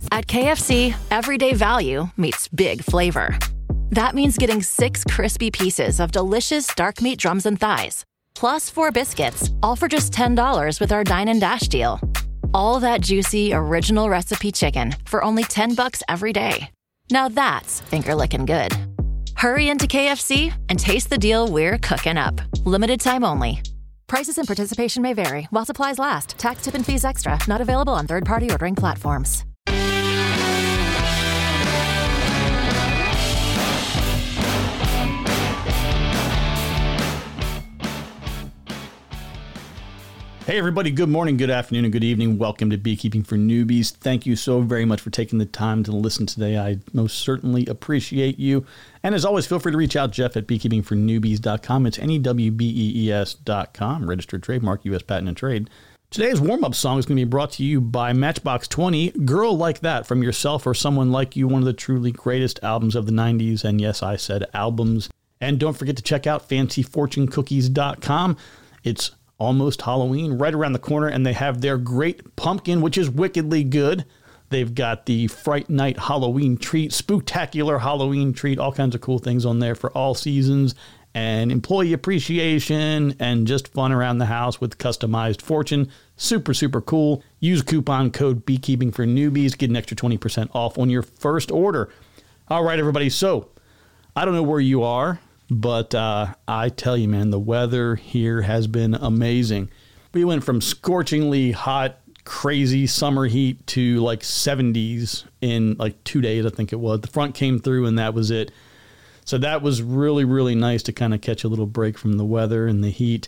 At KFC, everyday value meets big flavor. That means getting 6 crispy pieces of delicious dark meat drums and thighs, plus 4 biscuits, all for just $10 with our Dine and Dash deal. All that juicy, original recipe chicken for only $10 every day. Now that's finger-licking good. Hurry into KFC and taste the deal we're cooking up. Limited time only. Prices and participation may vary while supplies last. Tax, tip, and fees extra. Not available on third-party ordering platforms. Hey everybody, good morning, good afternoon, and good evening. Welcome to Beekeeping for Newbies. Thank you so very much for taking the time to listen today. I most certainly appreciate you. And as always, feel free to reach out, Jeff at beekeepingfornewbies.com. It's NEWBEES.com, registered trademark, U.S. Patent and Trade. Today's warm-up song is going to be brought to you by Matchbox 20, Girl Like That, from yourself or someone like you, one of the truly greatest albums of the 90s. And yes, I said albums. And don't forget to check out fancyfortunecookies.com. It's almost Halloween, right around the corner, and they have their great pumpkin, which is wickedly good. They've got the Fright Night Halloween treat, spooktacular Halloween treat, all kinds of cool things on there for all seasons, and employee appreciation, and just fun around the house with customized fortune. Super, super cool. Use coupon code Beekeeping for Newbies. Get an extra 20% off on your first order. All right, everybody. So I don't know where you are, but I tell you, man, the weather here has been amazing. We went from scorchingly hot, crazy summer heat to like 70s in like 2 days, I think it was. The front came through and that was it. So that was really, really nice to kind of catch a little break from the weather and the heat.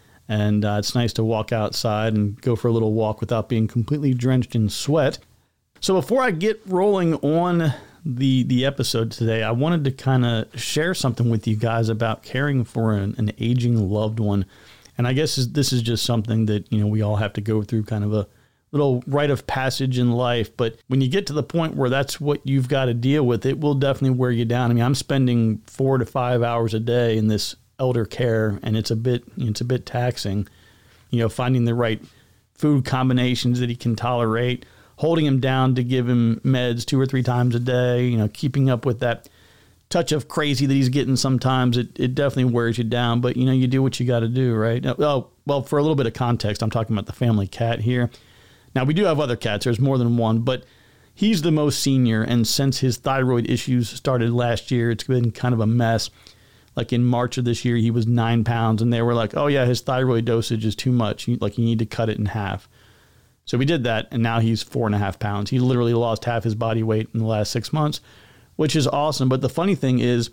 And it's nice to walk outside and go for a little walk without being completely drenched in sweat. So before I get rolling on the episode today, I wanted to kind of share something with you guys about caring for an aging loved one. And I guess this is just something that, you know, we all have to go through, kind of a little rite of passage in life. But when you get to the point where that's what you've got to deal with, it will definitely wear you down. I mean, I'm spending 4 to 5 hours a day in this elder care, and it's a bit taxing, you know, finding the right food combinations that he can tolerate, holding him down to give him meds 2 or 3 times a day, you know, keeping up with that touch of crazy that he's getting sometimes. It definitely wears you down, but, you know, you do what you got to do, right? Oh, well, for a little bit of context, I'm talking about the family cat here. Now, we do have other cats. There's more than one, but he's the most senior, and since his thyroid issues started last year, it's been kind of a mess. Like in March of this year, he was 9 pounds, and they were like, oh, yeah, his thyroid dosage is too much. You need to cut it in half. So we did that, and now he's 4.5 pounds. He literally lost half his body weight in the last 6 months, which is awesome. But the funny thing is,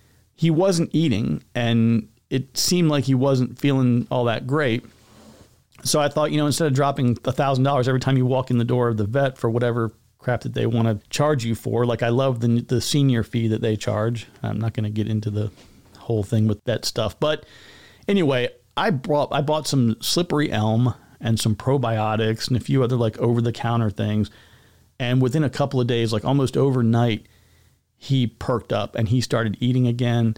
he wasn't eating, and it seemed like he wasn't feeling all that great. So I thought, you know, instead of dropping $1,000 every time you walk in the door of the vet for whatever crap that they want to charge you for, like I love the senior fee that they charge. I'm not going to get into the whole thing with that stuff. But anyway, I bought some slippery elm and some probiotics and a few other like over-the-counter things. And within a couple of days, like almost overnight, he perked up and he started eating again.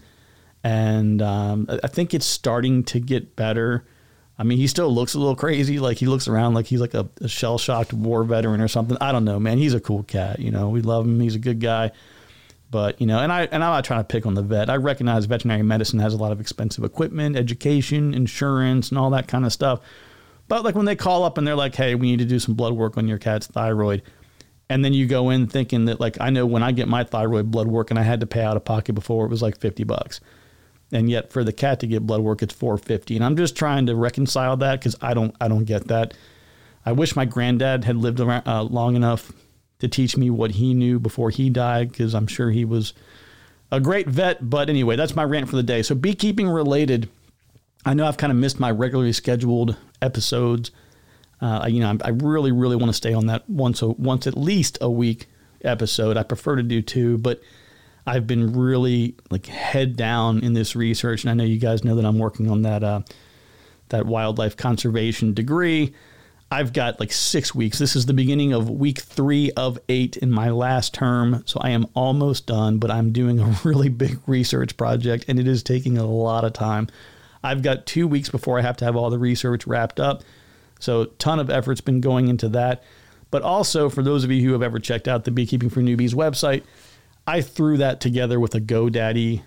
And I think it's starting to get better. I mean, he still looks a little crazy. Like he looks around like he's like a shell-shocked war veteran or something. I don't know, man. He's a cool cat. You know, we love him. He's a good guy. But, you know, and I'm not trying to pick on the vet. I recognize veterinary medicine has a lot of expensive equipment, education, insurance, and all that kind of stuff. But like when they call up and they're like, hey, we need to do some blood work on your cat's thyroid. And then you go in thinking that, like, I know when I get my thyroid blood work and I had to pay out of pocket before, it was like $50. And yet for the cat to get blood work, it's $4.50. And I'm just trying to reconcile that because I don't get that. I wish my granddad had lived around, long enough to teach me what he knew before he died, because I'm sure he was a great vet. But anyway, that's my rant for the day. So beekeeping related, I know I've kind of missed my regularly scheduled episodes. I really, really want to stay on that once at least a week episode. I prefer to do 2, but I've been really like head down in this research. And I know you guys know that I'm working on that wildlife conservation degree. I've got like 6 weeks. This is the beginning of week 3 of 8 in my last term. So I am almost done, but I'm doing a really big research project and it is taking a lot of time. I've got 2 weeks before I have to have all the research wrapped up. So a ton of effort's been going into that. But also, for those of you who have ever checked out the Beekeeping for Newbies website, I threw that together with a GoDaddy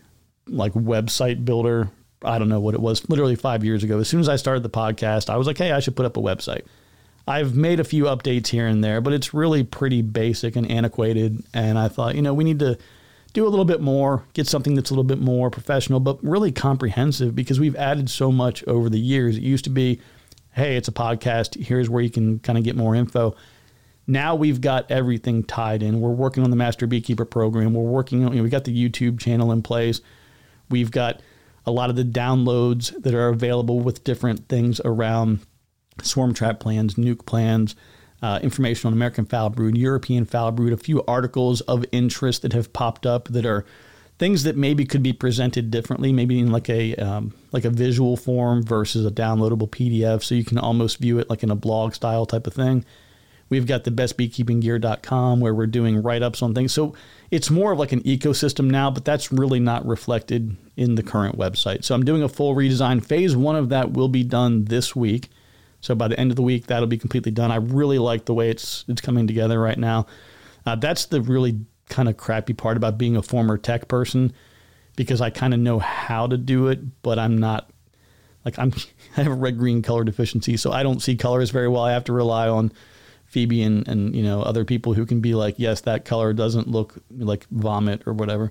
website builder. I don't know what it was, literally 5 years ago. As soon as I started the podcast, I was like, hey, I should put up a website. I've made a few updates here and there, but it's really pretty basic and antiquated. And I thought, we need to do a little bit more, get something that's a little bit more professional, but really comprehensive, because we've added so much over the years. It used to be, hey, it's a podcast. Here's where you can kind of get more info. Now we've got everything tied in. We're working on the Master Beekeeper program. We're working on, we got the YouTube channel in place. We've got a lot of the downloads that are available with different things around swarm trap plans, nuke plans, information on American foul brood, European foul brood, a few articles of interest that have popped up that are things that maybe could be presented differently, maybe in like a visual form versus a downloadable PDF, so you can almost view it like in a blog style type of thing. We've got the bestbeekeepinggear.com where we're doing write-ups on things. So it's more of like an ecosystem now, but that's really not reflected in the current website. So I'm doing a full redesign. Phase 1 of that will be done this week. So by the end of the week, that'll be completely done. I really like the way it's coming together right now. That's the really kind of crappy part about being a former tech person, because I kind of know how to do it, but I'm not I have a red-green color deficiency, so I don't see colors very well. I have to rely on Phoebe and other people who can be like, yes, that color doesn't look like vomit or whatever.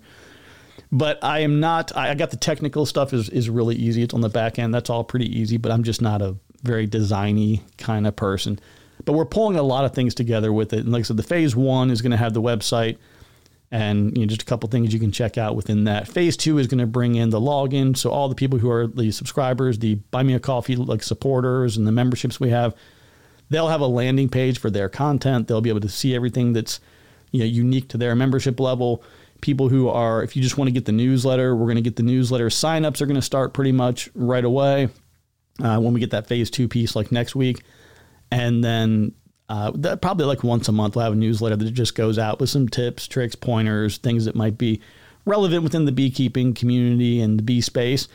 But I am not, I got the technical stuff is really easy. It's on the back end. That's all pretty easy, but I'm just not a very designy kind of person. But we're pulling a lot of things together with it. And like I said, the phase 1 is going to have the website and just a couple things you can check out within that. Phase 2 is going to bring in the login. So all the people who are the subscribers, the Buy Me a Coffee supporters and the memberships we have, they'll have a landing page for their content. They'll be able to see everything that's unique to their membership level. People who are, if you just want to get the newsletter, we're going to get the newsletter. Signups are going to start pretty much right away when we get that phase 2 piece next week. And then probably once a month, we'll have a newsletter that just goes out with some tips, tricks, pointers, things that might be relevant within the beekeeping community and the bee space.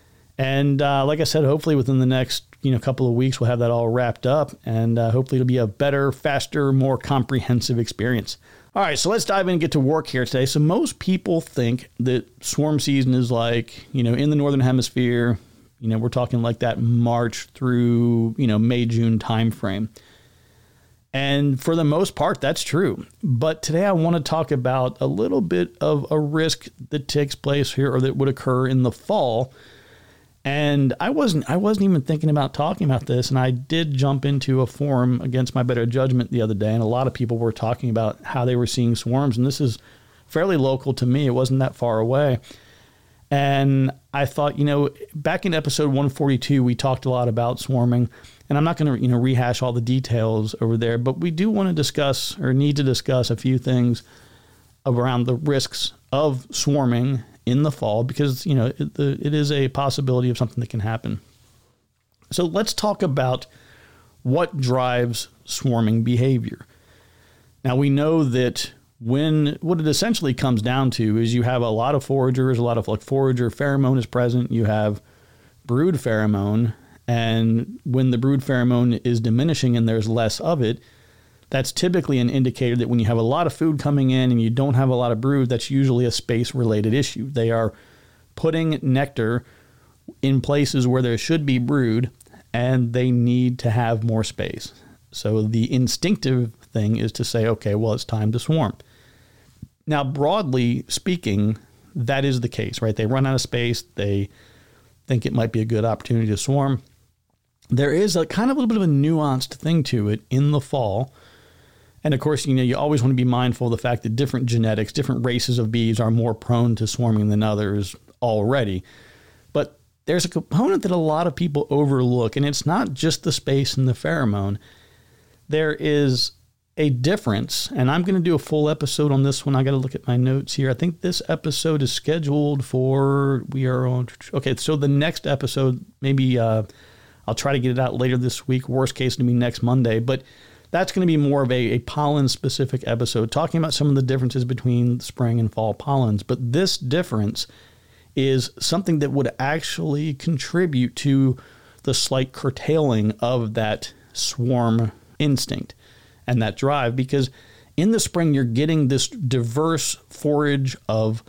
And like I said, hopefully within the next couple of weeks, we'll have that all wrapped up, and hopefully it'll be a better, faster, more comprehensive experience. All right, so let's dive in and get to work here today. So most people think that swarm season is in the Northern Hemisphere, we're talking like that March through, May, June timeframe. And for the most part, that's true. But today I want to talk about a little bit of a risk that takes place here, or that would occur in the fall. And I wasn't even thinking about talking about this, and I did jump into a forum against my better judgment the other day, and a lot of people were talking about how they were seeing swarms, and this is fairly local to me. It wasn't that far away. And I thought, back in episode 142, we talked a lot about swarming, and I'm not going to, rehash all the details over there, but we do want to discuss, or need to discuss, a few things around the risks of swarming in the fall, because, it is a possibility of something that can happen. So let's talk about what drives swarming behavior. Now, we know that what it essentially comes down to is you have a lot of foragers, a lot of forager pheromone is present. You have brood pheromone, and when the brood pheromone is diminishing and there's less of it, that's typically an indicator that when you have a lot of food coming in and you don't have a lot of brood, that's usually a space-related issue. They are putting nectar in places where there should be brood, and they need to have more space. So the instinctive thing is to say, okay, well, it's time to swarm. Now, broadly speaking, that is the case, right? They run out of space. They think it might be a good opportunity to swarm. There is a kind of a little bit of a nuanced thing to it in the fall. And of course, you always want to be mindful of the fact that different genetics, different races of bees are more prone to swarming than others already. But there's a component that a lot of people overlook, and it's not just the space and the pheromone. There is a difference, and I'm going to do a full episode on this one. I got to look at my notes here. I think this episode is scheduled for, so the next episode, maybe I'll try to get it out later this week. Worst case, it'll be next Monday, but that's going to be more of a pollen-specific episode, talking about some of the differences between spring and fall pollens. But this difference is something that would actually contribute to the slight curtailing of that swarm instinct. and that drive, because in the spring you're getting this diverse forage of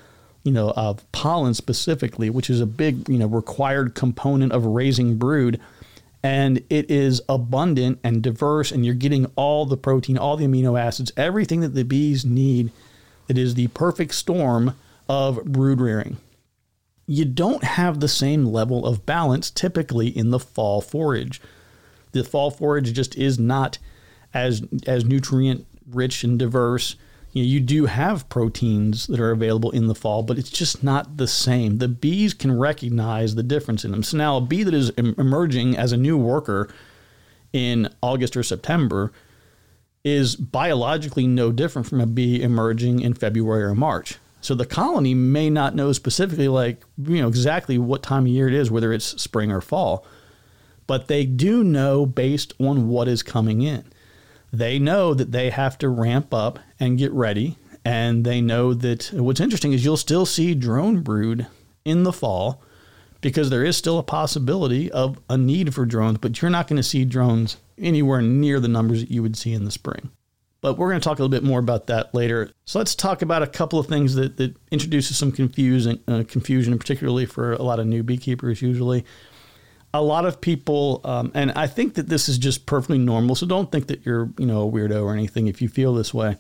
pollen specifically, which is a big, required component of raising brood. And it is abundant and diverse, and you're getting all the protein, all the amino acids, everything that the bees need. It is the perfect storm of brood rearing. You don't have the same level of balance typically in the fall forage. The fall forage just is not as nutrient rich and diverse. You do have proteins that are available in the fall, but it's just not the same. The bees can recognize the difference in them. So now a bee that is emerging as a new worker in August or September is biologically no different from a bee emerging in February or March. So the colony may not know specifically exactly what time of year it is, whether it's spring or fall, but they do know based on what is coming in. They know that they have to ramp up and get ready. And they know that what's interesting is you'll still see drone brood in the fall because there is still a possibility of a need for drones, but you're not going to see drones anywhere near the numbers that you would see in the spring. But we're going to talk a little bit more about that later. So let's talk about a couple of things that introduces some confusion, particularly for a lot of new beekeepers usually. A lot of people, and I think that this is just perfectly normal, so don't think that you're, a weirdo or anything if you feel this way.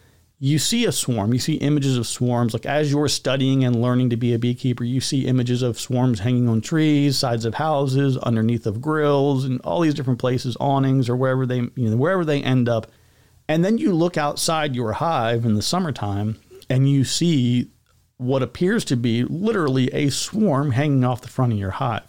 You see a swarm, you see images of swarms, like as you're studying and learning to be a beekeeper, you see images of swarms hanging on trees, sides of houses, underneath of grills, and all these different places, awnings, or wherever they end up. And then you look outside your hive in the summertime, and you see what appears to be literally a swarm hanging off the front of your hive.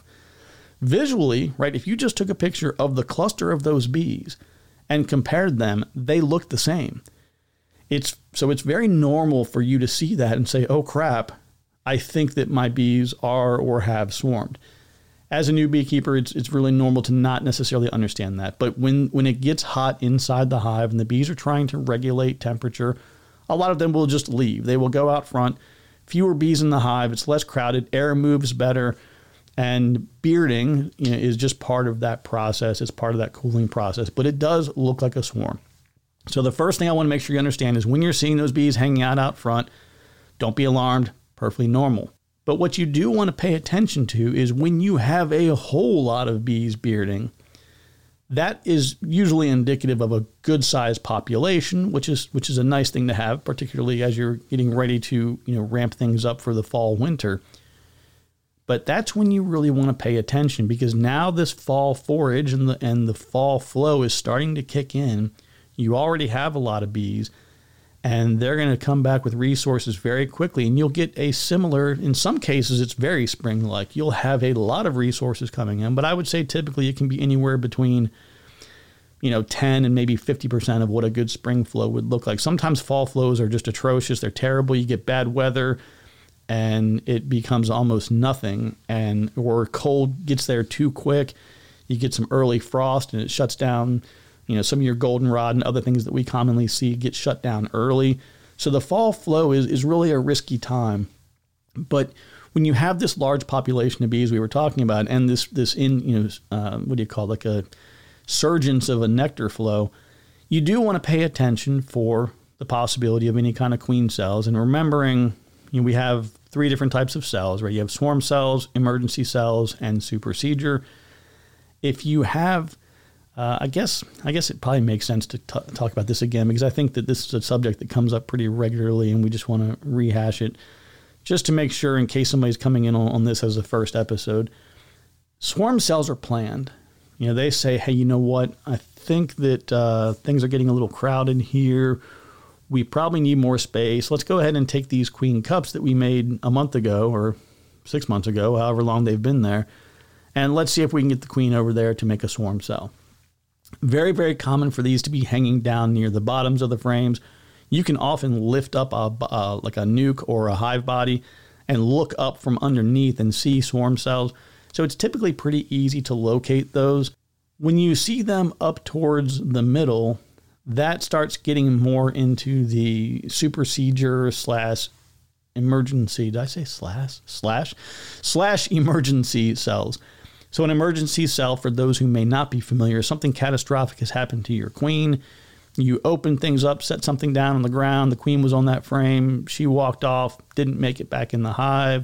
Visually, right, if you just took a picture of the cluster of those bees and compared them, they look the same. It's very normal for you to see that and say, oh crap, I think that my bees are or have swarmed. As a new beekeeper, it's really normal to not necessarily understand that. But when it gets hot inside the hive and the bees are trying to regulate temperature, a lot of them will just leave. They will go out front. Fewer bees in the hive. It's less crowded. Air moves better. And bearding is just part of that process. It's part of that cooling process. But it does look like a swarm. So the first thing I want to make sure you understand is when you're seeing those bees hanging out front, don't be alarmed. Perfectly normal. But what you do want to pay attention to is when you have a whole lot of bees bearding, that is usually indicative of a good-sized population, which is a nice thing to have, particularly as you're getting ready to ramp things up for the fall winter. But that's when you really want to pay attention, because now this fall forage and the fall flow is starting to kick in. You already have a lot of bees, and they're going to come back with resources very quickly, and you'll get a similar, in some cases, it's very spring-like. You'll have a lot of resources coming in, but I would say typically it can be anywhere between 10 and maybe 50% of what a good spring flow would look like. Sometimes fall flows are just atrocious. They're terrible. You get bad weather, and it becomes almost nothing, or cold gets there too quick. You get some early frost and it shuts down, some of your goldenrod and other things that we commonly see get shut down early. So the fall flow is really a risky time. But when you have this large population of bees we were talking about, and this like a surgence of a nectar flow, you do want to pay attention for the possibility of any kind of queen cells. And remembering, we have 3 different types of cells, right? You have swarm cells, emergency cells, and supersedure. If you have, I guess it probably makes sense to talk about this again, because I think that this is a subject that comes up pretty regularly, and we just want to rehash it just to make sure, in case somebody's coming in on this as the first episode. Swarm cells are planned. They say, hey, you know what? I think that things are getting a little crowded here. We probably need more space. Let's go ahead and take these queen cups that we made a month ago or 6 months ago, however long they've been there, and let's see if we can get the queen over there to make a swarm cell. Very, very common for these to be hanging down near the bottoms of the frames. You can often lift up like a nuke or a hive body and look up from underneath and see swarm cells. So it's typically pretty easy to locate those. When you see them up towards the middle, that starts getting more into the supersedure / emergency. Did I say slash emergency cells? So an emergency cell, for those who may not be familiar, something catastrophic has happened to your queen. You opened things up, set something down on the ground. The queen was on that frame. She walked off, didn't make it back in the hive,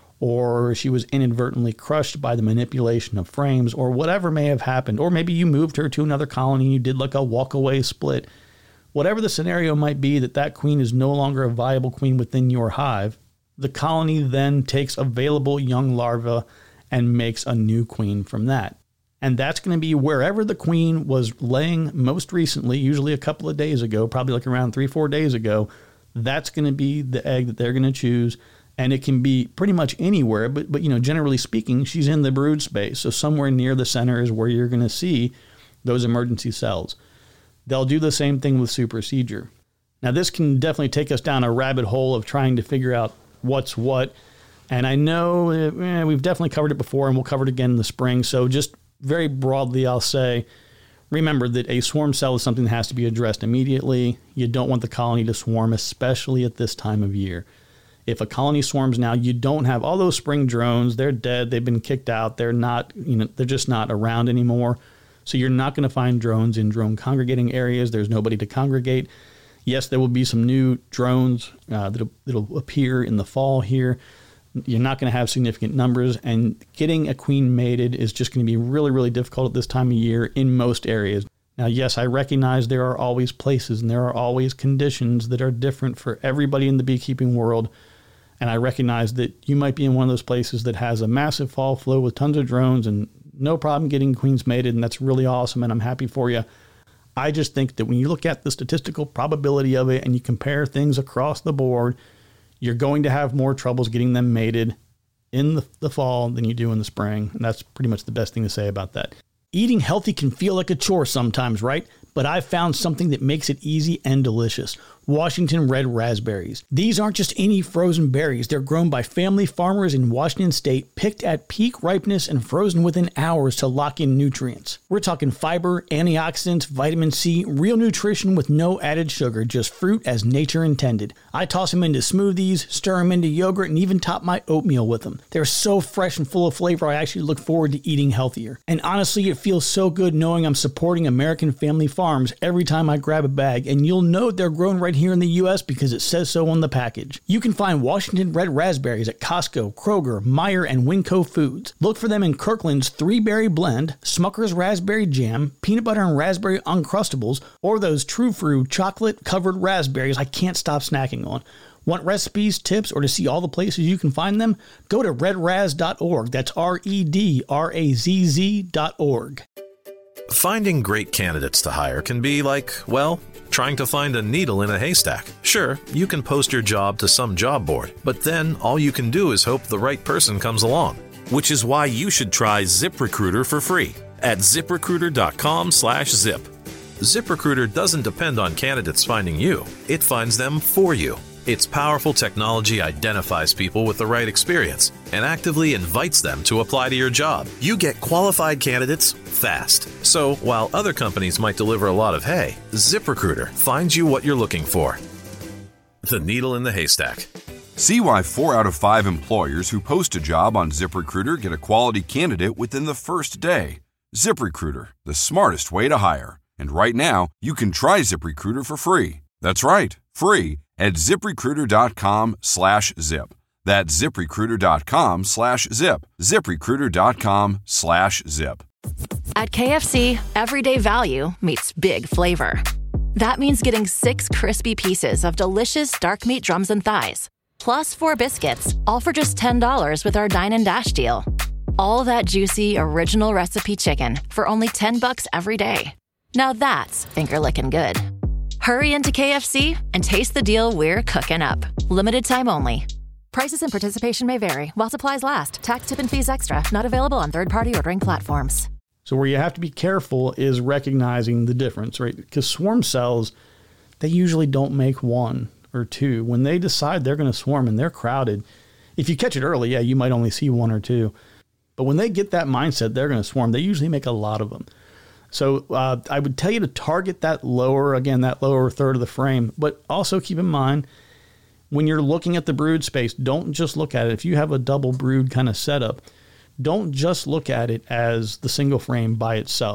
or she was inadvertently crushed by the manipulation of frames, or whatever may have happened. Or maybe you moved her to another colony and you did like a walk-away split. Whatever the scenario might be, that queen is no longer a viable queen within your hive, the colony then takes available young larvae and makes a new queen from that. And that's going to be wherever the queen was laying most recently, usually a couple of days ago, probably like around 3-4 days ago. That's going to be the egg that they're going to choose. And it can be pretty much anywhere, but generally speaking, she's in the brood space. So somewhere near the center is where you're going to see those emergency cells. They'll do the same thing with supersedure. Now, this can definitely take us down a rabbit hole of trying to figure out what's what. And I know we've definitely covered it before, and we'll cover it again in the spring. So just very broadly, I'll say, remember that a swarm cell is something that has to be addressed immediately. You don't want the colony to swarm, especially at this time of year. If a colony swarms now, you don't have all those spring drones. They're dead. They've been kicked out. They're not, they're just not around anymore. So you're not going to find drones in drone congregating areas. There's nobody to congregate. Yes, there will be some new drones that'll appear in the fall here. You're not going to have significant numbers, and getting a queen mated is just going to be really, really difficult at this time of year in most areas. Now, yes, I recognize there are always places and there are always conditions that are different for everybody in the beekeeping world. And I recognize that you might be in one of those places that has a massive fall flow with tons of drones and no problem getting queens mated, and that's really awesome, and I'm happy for you. I just think that when you look at the statistical probability of it and you compare things across the board, you're going to have more troubles getting them mated in the fall than you do in the spring. And that's pretty much the best thing to say about that. Eating healthy can feel like a chore sometimes, right? But I've found something that makes it easy and delicious. Washington red raspberries. These aren't just any frozen berries. They're grown by family farmers in Washington state, picked at peak ripeness and frozen within hours to lock in nutrients. We're talking fiber, antioxidants, vitamin C, real nutrition with no added sugar, just fruit as nature intended. I toss them into smoothies, stir them into yogurt, and even top my oatmeal with them. They're so fresh and full of flavor, I actually look forward to eating healthier. And honestly, it feels so good knowing I'm supporting American family farms every time I grab a bag, and you'll know they're grown right here in the U.S. because it says so on the package. You can find Washington red raspberries at Costco, Kroger, Meijer, and Winco Foods. Look for them in Kirkland's 3-berry blend, Smucker's raspberry jam, peanut butter and raspberry Uncrustables, or those True Fruit chocolate-covered raspberries I can't stop snacking on. Want recipes, tips, or to see all the places you can find them? Go to redraz.org. That's redrazz.org. Finding great candidates to hire can be like, well, trying to find a needle in a haystack. Sure, you can post your job to some job board, but then all you can do is hope the right person comes along. Which is why you should try ZipRecruiter for free at ZipRecruiter.com/zip. ZipRecruiter doesn't depend on candidates finding you. It finds them for you. Its powerful technology identifies people with the right experience and actively invites them to apply to your job. You get qualified candidates fast. So while other companies might deliver a lot of hay, ZipRecruiter finds you what you're looking for. The needle in the haystack. See why 4 out of 5 employers who post a job on ZipRecruiter get a quality candidate within the first day. ZipRecruiter, the smartest way to hire. And right now, you can try ZipRecruiter for free. That's right, free at ZipRecruiter.com/zip. That's ZipRecruiter.com/zip. ZipRecruiter.com/zip. At KFC, everyday value meets big flavor. That means getting 6 crispy pieces of delicious dark meat drums and thighs, plus 4 biscuits, all for just $10 with our Dine and Dash deal. All that juicy, original recipe chicken for only $10 every day. Now that's finger-licking good. Hurry into KFC and taste the deal we're cooking up. Limited time only. Prices and participation may vary while supplies last. Tax, tip, and fees extra. Not available on third-party ordering platforms. So where you have to be careful is recognizing the difference, right? Because swarm cells, they usually don't make 1 or 2. When they decide they're going to swarm and they're crowded, if you catch it early, yeah, you might only see 1 or 2. But when they get that mindset, they're going to swarm, they usually make a lot of them. So I would tell you to target that lower third of the frame, but also keep in mind when you're looking at the brood space, don't just look at it. If you have a double brood kind of setup, don't just look at it as the single frame by itself.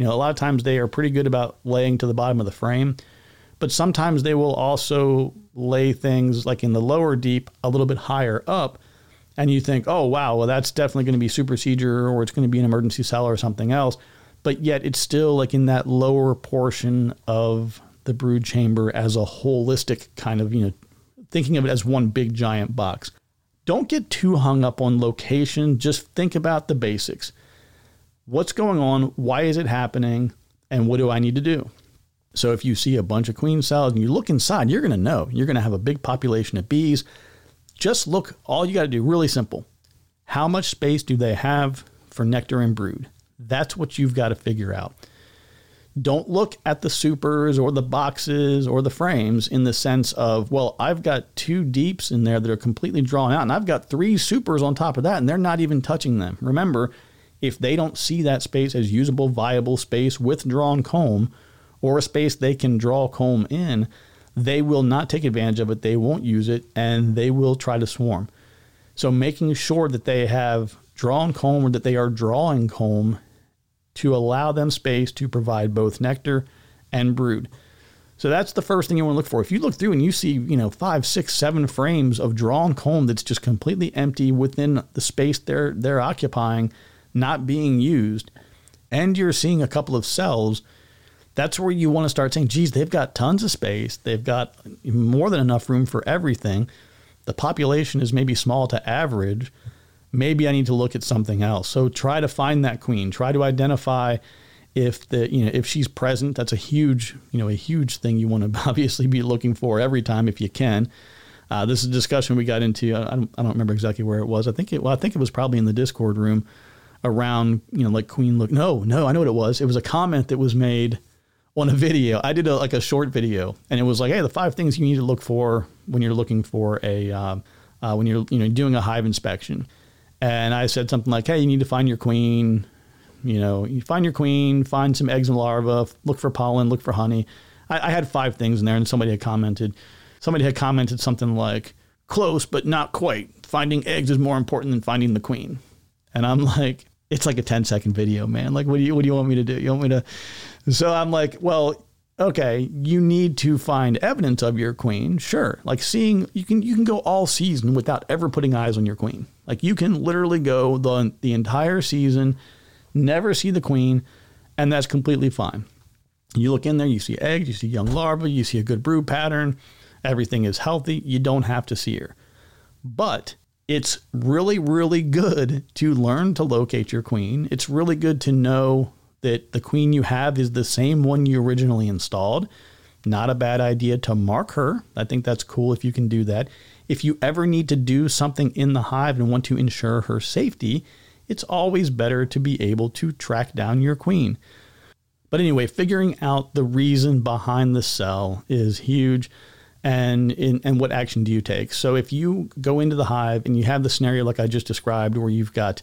A lot of times they are pretty good about laying to the bottom of the frame, but sometimes they will also lay things like in the lower deep a little bit higher up. And you think, oh, wow, well, that's definitely going to be supersedure, or it's going to be an emergency cell or something else. But yet it's still like in that lower portion of the brood chamber as a holistic kind of, thinking of it as one big giant box. Don't get too hung up on location. Just think about the basics. What's going on? Why is it happening? And what do I need to do? So if you see a bunch of queen cells and you look inside, you're going to know. You're going to have a big population of bees. Just look. All you got to do, really simple. How much space do they have for nectar and brood? That's what you've got to figure out. Don't look at the supers or the boxes or the frames in the sense of, well, I've got 2 deeps in there that are completely drawn out, and I've got 3 supers on top of that, and they're not even touching them. Remember, if they don't see that space as usable, viable space with drawn comb, or a space they can draw comb in, they will not take advantage of it. They won't use it, and they will try to swarm. So making sure that they have drawn comb or that they are drawing comb to allow them space to provide both nectar and brood. So that's the first thing you want to look for. If you look through and you see, 5, 6, 7 frames of drawn comb that's just completely empty within the space they're occupying, not being used, and you're seeing a couple of cells, that's where you want to start saying, geez, they've got tons of space. They've got more than enough room for everything. The population is maybe small to average. Maybe I need to look at something else. So try to find that queen. Try to identify if she's present. That's a huge thing you want to obviously be looking for every time if you can. This is a discussion we got into. I don't remember exactly where it was. I think it was probably in the Discord room around, like queen look. No, I know what it was. It was a comment that was made on a video. I did a short video, and it was like, hey, the 5 things you need to look for when you're looking for when you're doing a hive inspection. And I said something like, hey, you need to find your queen. You find your queen, find some eggs and larvae, look for pollen, look for honey. I had 5 things in there, and somebody had commented something like, close but not quite. Finding eggs is more important than finding the queen. And I'm like, it's like a 10-second video, man. Like, what do you want me to do? You want me to? So I'm like, well, okay, you need to find evidence of your queen. Sure. Like you can go all season without ever putting eyes on your queen. Like you can literally go the entire season, never see the queen, and that's completely fine. You look in there, you see eggs, you see young larvae, you see a good brood pattern, everything is healthy. You don't have to see her. But it's really, really good to learn to locate your queen. It's really good to know that the queen you have is the same one you originally installed. Not a bad idea to mark her. I think that's cool if you can do that. If you ever need to do something in the hive and want to ensure her safety, it's always better to be able to track down your queen. But anyway, figuring out the reason behind the cell is huge. And what action do you take? So if you go into the hive and you have the scenario like I just described, where you've got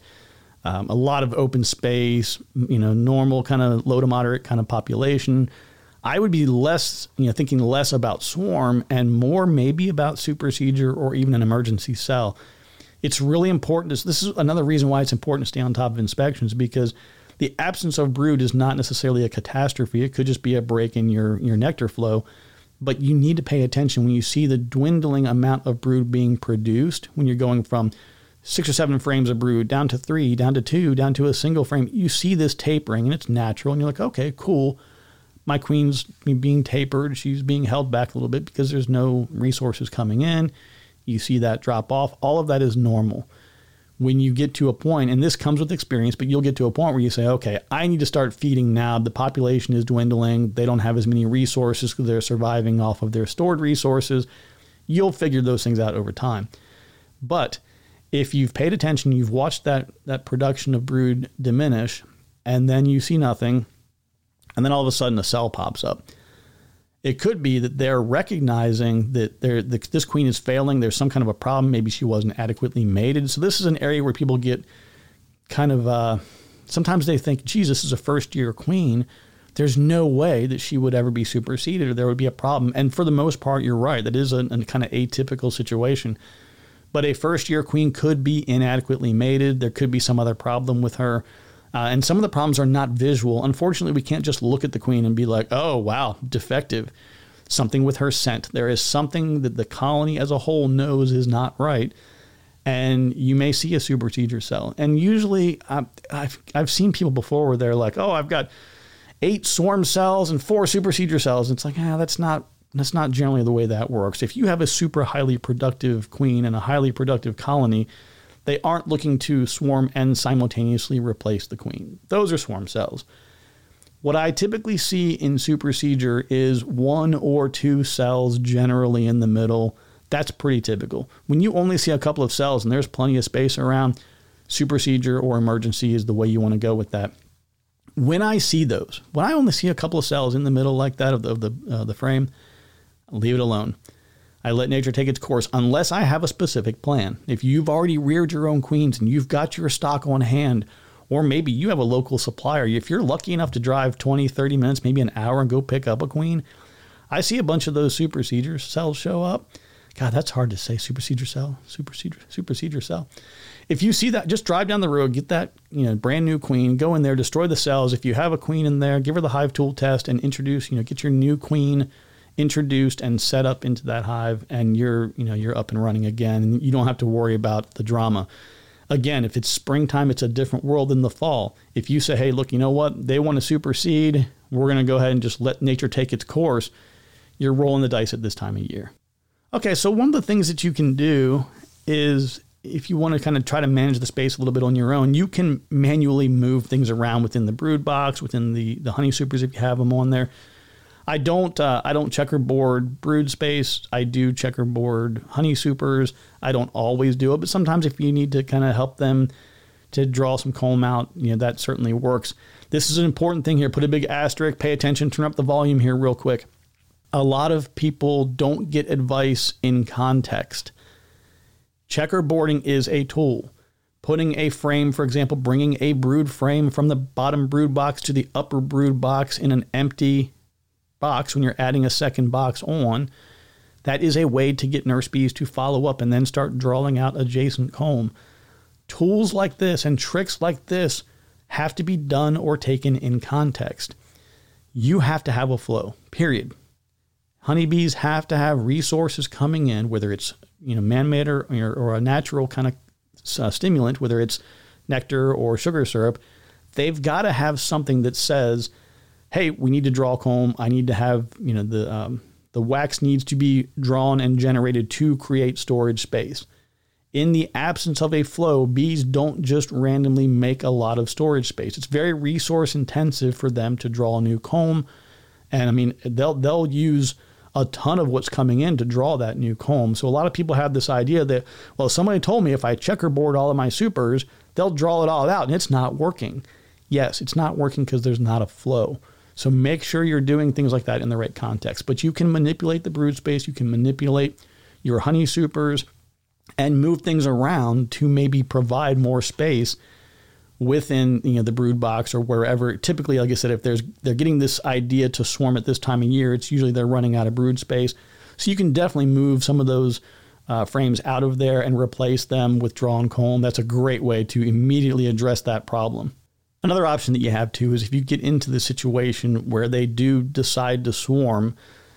a lot of open space, normal kind of low to moderate kind of population, I would be thinking less about swarm and more maybe about supersedure or even an emergency cell. It's really important. This is another reason why it's important to stay on top of inspections, because the absence of brood is not necessarily a catastrophe. It could just be a break in your nectar flow. But you need to pay attention when you see the dwindling amount of brood being produced, when you're going from 6 or 7 frames of brood down to 3, down to 2, down to a single frame. You see this tapering, and it's natural. And you're like, okay, cool. My queen's being tapered. She's being held back a little bit because there's no resources coming in. You see that drop off. All of that is normal. When you get to a point, and this comes with experience, but you'll get to a point where you say, okay, I need to start feeding now. The population is dwindling. They don't have as many resources because they're surviving off of their stored resources. You'll figure those things out over time. But if you've paid attention, you've watched that production of brood diminish, and then you see nothing, and then all of a sudden a cell pops up. It could be that they're recognizing that this queen is failing. There's some kind of a problem. Maybe she wasn't adequately mated. So this is an area where people get kind of, sometimes they think, geez, this is a first-year queen. There's no way that she would ever be superseded or there would be a problem. And for the most part, you're right. That is a kind of atypical situation. But a first-year queen could be inadequately mated. There could be some other problem with her. And some of the problems are not visual. Unfortunately, we can't just look at the queen and be like, oh, wow, defective. Something with her scent. There is something that the colony as a whole knows is not right. And you may see a supersedure cell. And usually I've seen people before where they're like, oh, I've got 8 swarm cells and 4 supersedure cells. And it's like, that's not generally the way that works. If you have a super highly productive queen and a highly productive colony, they aren't looking to swarm and simultaneously replace the queen. Those are swarm cells. What I typically see in supersedure is 1 or 2 cells generally in the middle. That's pretty typical. When you only see a couple of cells and there's plenty of space around, supersedure or emergency is the way you want to go with that. When I see those, when I only see a couple of cells in the middle like that of the frame, leave it alone. I let nature take its course unless I have a specific plan. If you've already reared your own queens and you've got your stock on hand, or maybe you have a local supplier, if you're lucky enough to drive 20, 30 minutes, maybe an hour and go pick up a queen, I see a bunch of those supersedure cells show up. God, that's hard to say. Supersedure cell. If you see that, just drive down the road, get that brand new queen, go in there, destroy the cells. If you have a queen in there, give her the hive tool test and introduce, get your new queen introduced and set up into that hive, and you're up and running again. And you don't have to worry about the drama. Again, if it's springtime, it's a different world than the fall. If you say, hey, look, you know what? They want to supersede. We're going to go ahead and just let nature take its course. You're rolling the dice at this time of year. Okay, so one of the things that you can do is if you want to kind of try to manage the space a little bit on your own, you can manually move things around within the brood box, within the honey supers if you have them on there. I don't checkerboard brood space. I do checkerboard honey supers. I don't always do it, but sometimes if you need to kind of help them to draw some comb out, that certainly works. This is an important thing here. Put a big asterisk, pay attention, turn up the volume here real quick. A lot of people don't get advice in context. Checkerboarding is a tool. Putting a frame, for example, bringing a brood frame from the bottom brood box to the upper brood box in an empty box when you're adding a second box on, that is a way to get nurse bees to follow up and then start drawing out adjacent comb. Tools like this and tricks like this have to be done or taken in context. You have to have a flow, period. Honeybees have to have resources coming in, whether it's man-made or a natural kind of stimulant, whether it's nectar or sugar syrup. They've got to have something that says, hey, we need to draw comb. I need to have the wax needs to be drawn and generated to create storage space. In the absence of a flow, bees don't just randomly make a lot of storage space. It's very resource intensive for them to draw new comb, and they'll use a ton of what's coming in to draw that new comb. So a lot of people have this idea that, well, somebody told me if I checkerboard all of my supers, they'll draw it all out, and it's not working. Yes, it's not working because there's not a flow. So make sure you're doing things like that in the right context. But you can manipulate the brood space, you can manipulate your honey supers, and move things around to maybe provide more space within the brood box or wherever. Typically, like I said, if they're getting this idea to swarm at this time of year, it's usually they're running out of brood space. So you can definitely move some of those frames out of there and replace them with drawn comb. That's a great way to immediately address that problem. Another option that you have too is if you get into the situation where they do decide to swarm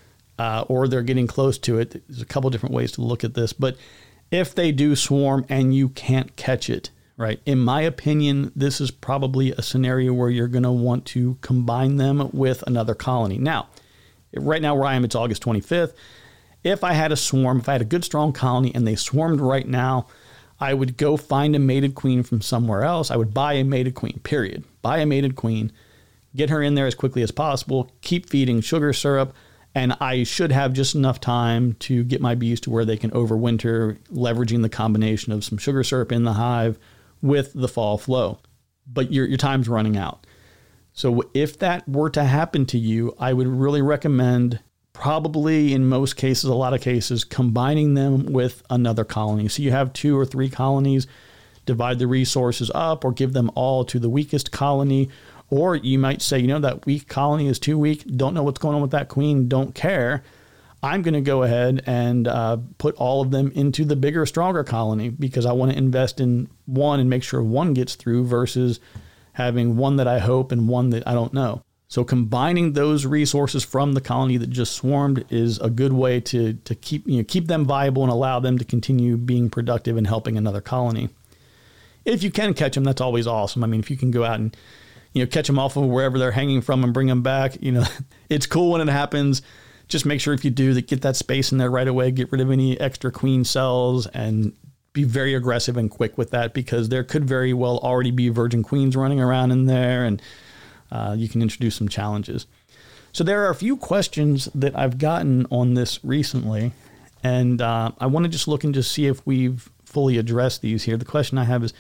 or they're getting close to it. There's a couple different ways to look at this, but if they do swarm and you can't catch it, right? In my opinion, this is probably a scenario where you're going to want to combine them with another colony. Now, right now where I am, it's August 25th. If I had a swarm, if I had a good strong colony and they swarmed right now, I would go find a mated queen from somewhere else. I would buy a mated queen, period. Buy a mated queen, get her in there as quickly as possible, keep feeding sugar syrup, and I should have just enough time to get my bees to where they can overwinter, leveraging the combination of some sugar syrup in the hive with the fall flow. But your time's running out. So if that were to happen to you, I would really recommend, probably in most cases, a lot of cases, combining them with another colony. So you have 2 or 3 colonies, divide the resources up or give them all to the weakest colony. Or you might say, that weak colony is too weak. Don't know what's going on with that queen. Don't care. I'm going to go ahead and put all of them into the bigger, stronger colony because I want to invest in one and make sure one gets through versus having one that I hope and one that I don't know. So combining those resources from the colony that just swarmed is a good way to keep them viable and allow them to continue being productive and helping another colony. If you can catch them, that's always awesome. I mean, if you can go out and catch them off of wherever they're hanging from and bring them back, it's cool when it happens. Just make sure if you do that, get that space in there right away, get rid of any extra queen cells, and be very aggressive and quick with that, because there could very well already be virgin queens running around in there, and you can introduce some challenges. So there are a few questions that I've gotten on this recently, and I want to just look and just see if we've fully addressed these here. The question I have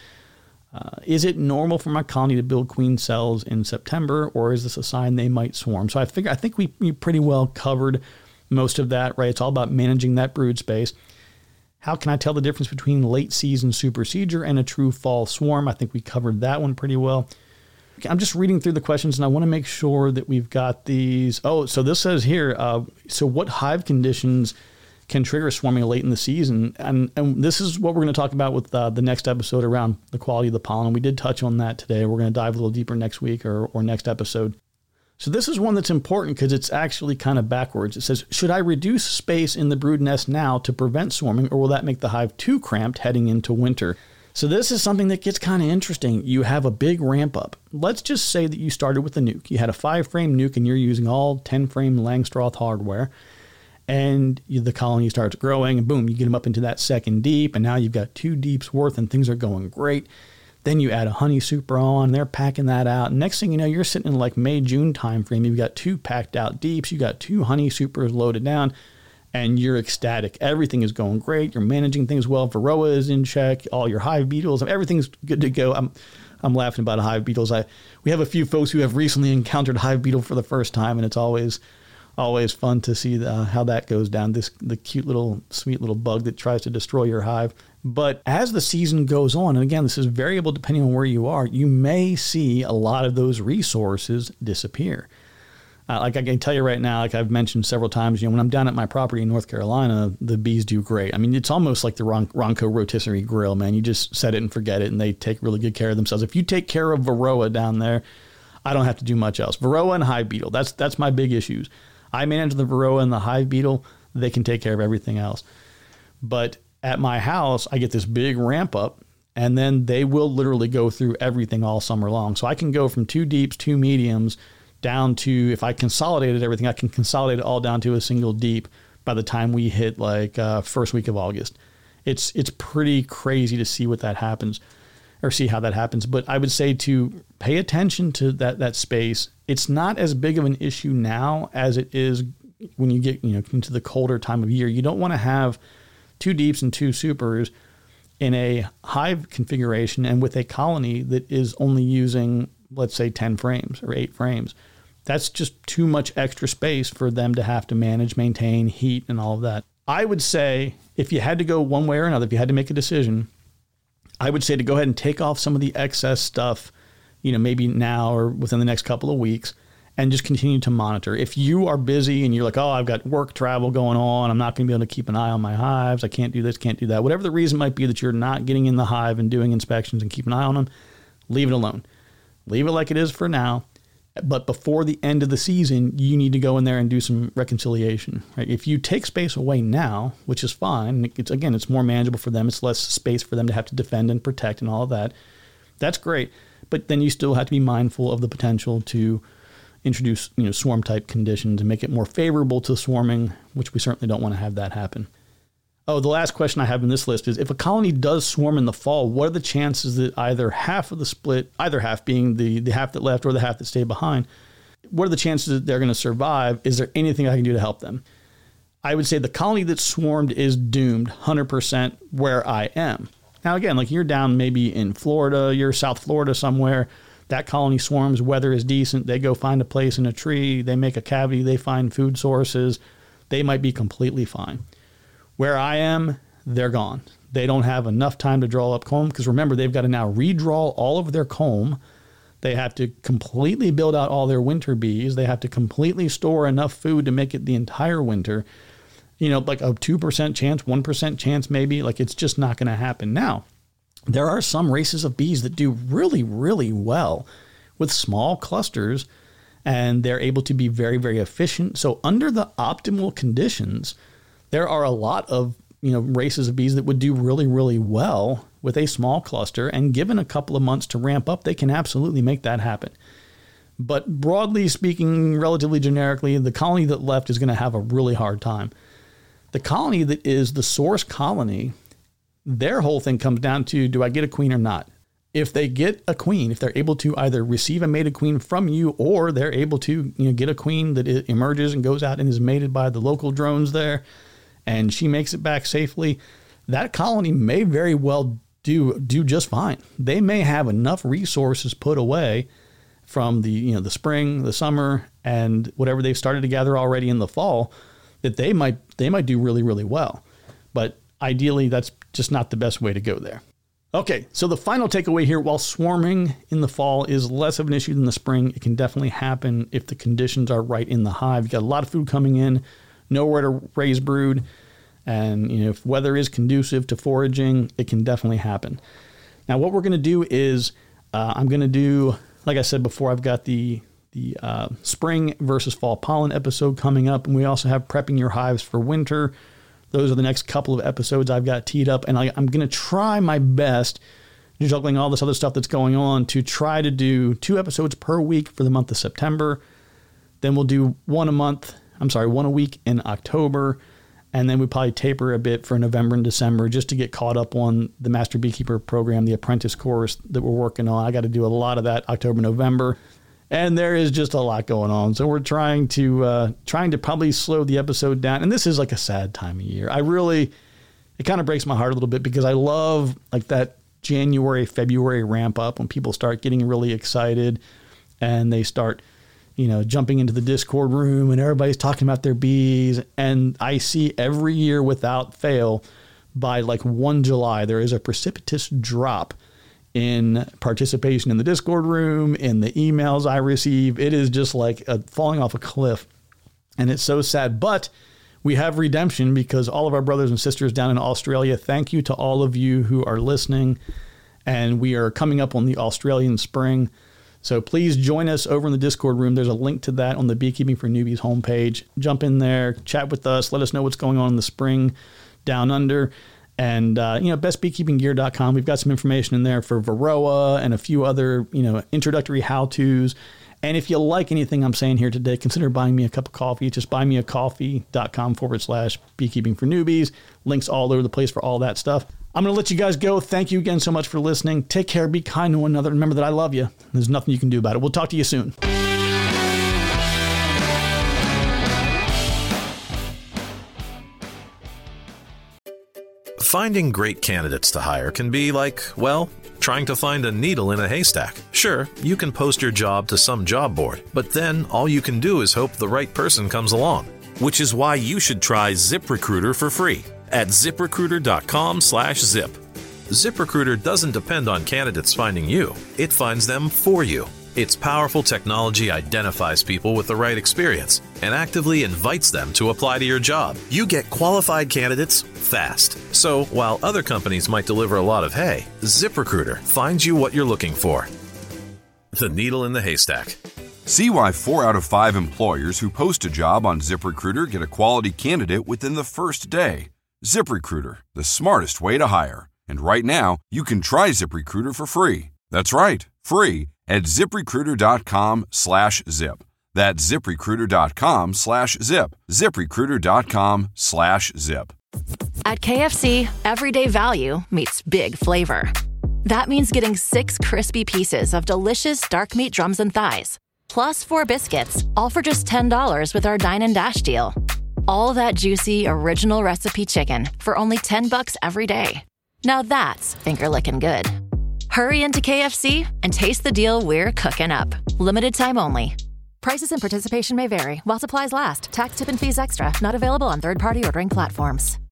is it normal for my colony to build queen cells in September, or is this a sign they might swarm? So I think we pretty well covered most of that, right? It's all about managing that brood space. How can I tell the difference between late season supersedure and a true fall swarm? I think we covered that one pretty well. I'm just reading through the questions, and I want to make sure that we've got these. Oh, so this says here, so what hive conditions can trigger swarming late in the season? And this is what we're going to talk about with the next episode around the quality of the pollen. We did touch on that today. We're going to dive a little deeper next week or next episode. So this is one that's important because it's actually kind of backwards. It says, should I reduce space in the brood nest now to prevent swarming, or will that make the hive too cramped heading into winter? So this is something that gets kind of interesting. You have a big ramp up. Let's just say that you started with a nuke. You had a 5-frame nuke and you're using all 10-frame Langstroth hardware, and the colony starts growing, and boom, you get them up into that second deep, and now you've got 2 deeps worth and things are going great. Then you add a honey super on, they're packing that out. And next thing you know, you're sitting in like May, June time frame. You've got 2 packed out deeps, you got 2 honey supers loaded down, and you're ecstatic. Everything is going great. You're managing things well. Varroa is in check. All your hive beetles, everything's good to go. I'm laughing about hive beetles. We have a few folks who have recently encountered hive beetle for the first time, and it's always fun to see how that goes down. The cute little, sweet little bug that tries to destroy your hive. But as the season goes on, and again, this is variable depending on where you are, you may see a lot of those resources disappear. Like I can tell you right now, like I've mentioned several times, when I'm down at my property in North Carolina, the bees do great. I mean, it's almost like the Ronco rotisserie grill, man. You just set it and forget it, and they take really good care of themselves. If you take care of Varroa down there, I don't have to do much else. Varroa and hive beetle, that's my big issues. I manage the Varroa and the hive beetle. They can take care of everything else. But at my house, I get this big ramp up, and then they will literally go through everything all summer long. So I can go from 2 deeps, 2 mediums, down to, if I consolidated everything, I can consolidate it all down to a single deep by the time we hit like first week of August. It's pretty crazy to see what that happens, or see how that happens. But I would say to pay attention to that space. It's not as big of an issue now as it is when you get into the colder time of year. You don't want to have 2 deeps and 2 supers in a hive configuration and with a colony that is only using, let's say, 10 frames or 8 frames. That's just too much extra space for them to have to manage, maintain, heat, and all of that. I would say if you had to go one way or another, if you had to make a decision, I would say to go ahead and take off some of the excess stuff, maybe now or within the next couple of weeks, and just continue to monitor. If you are busy and you're like, oh, I've got work travel going on, I'm not going to be able to keep an eye on my hives, I can't do this, can't do that, whatever the reason might be that you're not getting in the hive and doing inspections and keep an eye on them, leave it alone. Leave it like it is for now. But before the end of the season, you need to go in there and do some reconciliation. Right? If you take space away now, which is fine, it's more manageable for them. It's less space for them to have to defend and protect and all of that. That's great. But then you still have to be mindful of the potential to introduce swarm type conditions and make it more favorable to swarming, which we certainly don't want to have that happen. Oh, the last question I have in this list is, if a colony does swarm in the fall, what are the chances that either half of the split, either half being the half that left or the half that stayed behind, what are the chances that they're going to survive? Is there anything I can do to help them? I would say the colony that swarmed is doomed 100% where I am. Now, again, like you're down maybe in Florida, you're South Florida somewhere, that colony swarms, weather is decent, they go find a place in a tree, they make a cavity, they find food sources, they might be completely fine. Where I am, they're gone. They don't have enough time to draw up comb, because remember, they've got to now redraw all of their comb. They have to completely build out all their winter bees. They have to completely store enough food to make it the entire winter. Like a 2% chance, 1% chance maybe. Like, it's just not going to happen. Now, there are some races of bees that do really, really well with small clusters, and they're able to be very, very efficient. So under the optimal conditions, there are a lot of races of bees that would do really, really well with a small cluster, and given a couple of months to ramp up, they can absolutely make that happen. But broadly speaking, relatively generically, the colony that left is going to have a really hard time. The colony that is the source colony, their whole thing comes down to, do I get a queen or not? If they get a queen, if they're able to either receive a mated queen from you, or they're able to get a queen that emerges and goes out and is mated by the local drones there, and she makes it back safely, that colony may very well do just fine. They may have enough resources put away from the spring, the summer, and whatever they've started to gather already in the fall, that they might do really, really well. But ideally, that's just not the best way to go there. Okay, so the final takeaway here, while swarming in the fall is less of an issue than the spring, it can definitely happen if the conditions are right in the hive. You got a lot of food coming in, nowhere to raise brood, and if weather is conducive to foraging, it can definitely happen. Now, what we're going to do is I'm going to do, like I said before, I've got the spring versus fall pollen episode coming up, and we also have prepping your hives for winter. Those are the next couple of episodes I've got teed up, and I'm going to try my best, juggling all this other stuff that's going on, to try to do 2 episodes per week for the month of September. Then we'll do one a week in October, and then we probably taper a bit for November and December just to get caught up on the Master Beekeeper program, the apprentice course that we're working on. I got to do a lot of that October, November. And there is just a lot going on. So we're trying to probably slow the episode down. And this is like a sad time of year. It kind of breaks my heart a little bit, because I love like that January, February ramp up when people start getting really excited and they start, jumping into the Discord room and everybody's talking about their bees. And I see every year without fail, by like 1 July, there is a precipitous drop in participation in the Discord room, in the emails I receive. It is just like falling off a cliff, and it's so sad. But we have redemption, because all of our brothers and sisters down in Australia, thank you to all of you who are listening, and we are coming up on the Australian spring. So please join us over in the Discord room. There's a link to that on the Beekeeping for Newbies homepage. Jump in there, chat with us, let us know what's going on in the spring down under. And, bestbeekeepinggear.com. We've got some information in there for Varroa and a few other, introductory how-tos. And if you like anything I'm saying here today, consider buying me a cup of coffee. Just buymeacoffee.com/beekeeping for newbies. Links all over the place for all that stuff. I'm going to let you guys go. Thank you again so much for listening. Take care. Be kind to one another. Remember that I love you. There's nothing you can do about it. We'll talk to you soon. Finding great candidates to hire can be like, well, trying to find a needle in a haystack. Sure, you can post your job to some job board, but then all you can do is hope the right person comes along. Which is why you should try ZipRecruiter for free at ZipRecruiter.com/zip. ZipRecruiter doesn't depend on candidates finding you. It finds them for you. Its powerful technology identifies people with the right experience and actively invites them to apply to your job. You get qualified candidates fast. So while other companies might deliver a lot of hay, ZipRecruiter finds you what you're looking for. The needle in the haystack. See why 4 out of 5 employers who post a job on ZipRecruiter get a quality candidate within the first day. ZipRecruiter, the smartest way to hire. And right now, you can try ZipRecruiter for free. That's right, free at ZipRecruiter.com/zip. That's ZipRecruiter.com/zip. ZipRecruiter.com/zip. At KFC, everyday value meets big flavor. That means getting 6 crispy pieces of delicious dark meat drums and thighs, plus 4 biscuits, all for just $10 with our Dine and Dash deal. All that juicy, original recipe chicken for only $10 every day. Now that's finger-licking good. Hurry into KFC and taste the deal we're cooking up. Limited time only. Prices and participation may vary while supplies last. Tax, tip, and fees extra. Not available on third-party ordering platforms.